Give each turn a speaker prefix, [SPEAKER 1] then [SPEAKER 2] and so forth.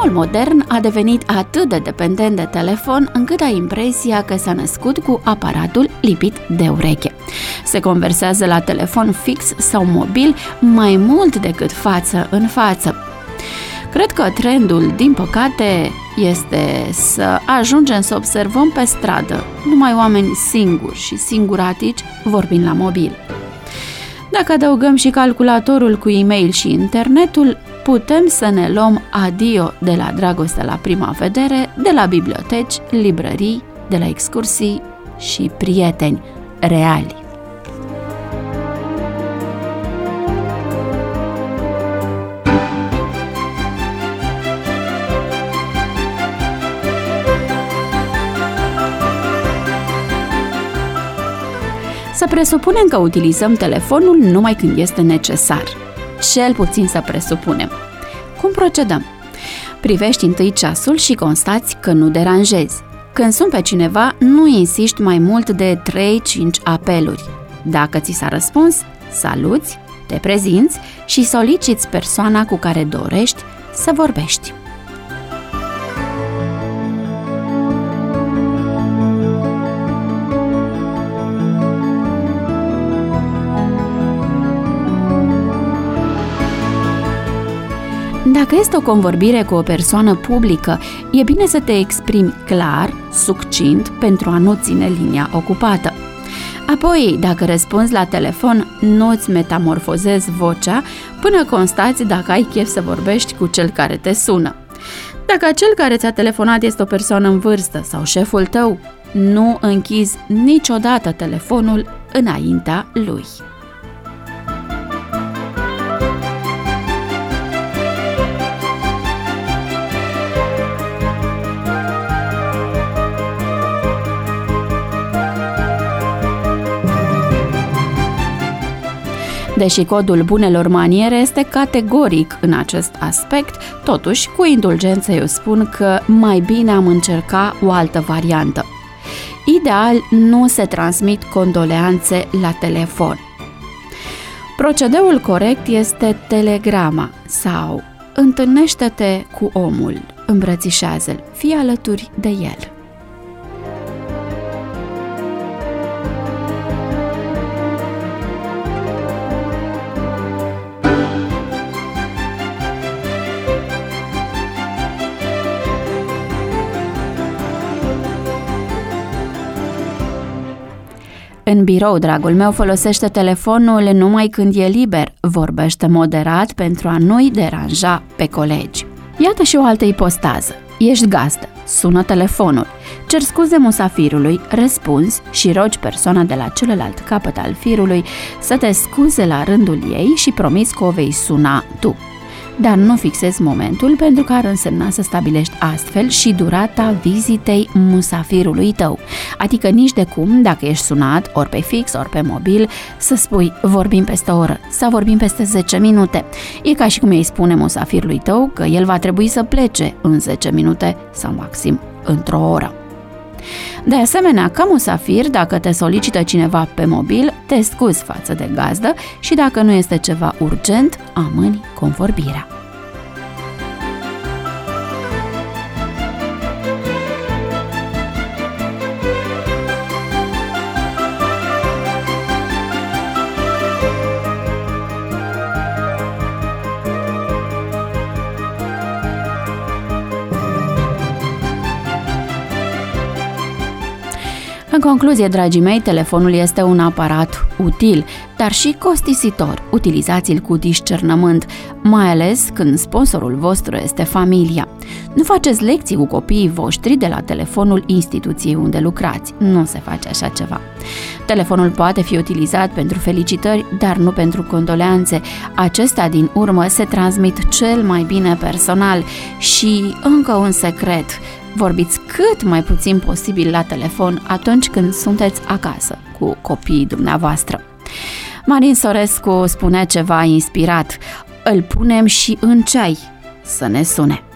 [SPEAKER 1] Omul modern a devenit atât de dependent de telefon încât ai impresia că s-a născut cu aparatul lipit de ureche. Se conversează la telefon fix sau mobil mai mult decât față în față. Cred că trendul, din păcate, este să ajungem să observăm pe stradă numai oameni singuri și singuratici vorbind la mobil. Dacă adăugăm și calculatorul cu e-mail și internetul, putem să ne luăm adio de la dragoste la prima vedere, de la biblioteci, librării, de la excursii și prieteni reali. Să presupunem că utilizăm telefonul numai când este necesar. Cel puțin să presupunem. Cum procedăm? Privești întâi ceasul și constați că nu deranjezi. Când suni pe cineva, nu insiști mai mult de 3-5 apeluri. Dacă ți s-a răspuns, saluți, te prezinți și soliciți persoana cu care dorești să vorbești. Dacă este o convorbire cu o persoană publică, e bine să te exprimi clar, succint, pentru a nu ține linia ocupată. Apoi, dacă răspunzi la telefon, nu-ți metamorfozezi vocea până constați dacă ai chef să vorbești cu cel care te sună. Dacă cel care ți-a telefonat este o persoană în vârstă sau șeful tău, nu închizi niciodată telefonul înaintea lui. Deși codul bunelor maniere este categoric în acest aspect, totuși, cu indulgență eu spun că mai bine am încerca o altă variantă. Ideal, nu se transmit condoleanțe la telefon. Procedeul corect este telegrama sau întâlnește-te cu omul, îmbrățișează-l, fii alături de el. În birou, dragul meu, folosește telefonul numai când e liber, vorbește moderat pentru a nu-i deranja pe colegi. Iată și o altă ipostază. Ești gazdă, sună telefonul, cer scuze musafirului, răspunzi și rogi persoana de la celălalt capăt al firului să te scuze la rândul ei și promiți că o vei suna tu. Dar nu fixezi momentul pentru că ar însemna să stabilești astfel și durata vizitei musafirului tău. Adică nici de cum, dacă ești sunat, ori pe fix, ori pe mobil, să spui vorbim peste o oră sau vorbim peste 10 minute. E ca și cum îi spune musafirului tău că el va trebui să plece în 10 minute sau maxim într-o oră. De asemenea, ca musafir, dacă te solicită cineva pe mobil, te scuzi față de gazdă și dacă nu este ceva urgent, amâni convorbirea. În concluzie, dragii mei, telefonul este un aparat util, dar și costisitor. Utilizați-l cu discernământ, mai ales când sponsorul vostru este familia. Nu faceți lecții cu copiii voștri de la telefonul instituției unde lucrați. Nu se face așa ceva. Telefonul poate fi utilizat pentru felicitări, dar nu pentru condoleanțe. Acestea, din urmă, se transmit cel mai bine personal. Și încă un secret: vorbiți cât mai puțin posibil la telefon atunci când sunteți acasă cu copiii dumneavoastră. Marin Sorescu spune ceva inspirat: îl punem și în ceai să ne sune.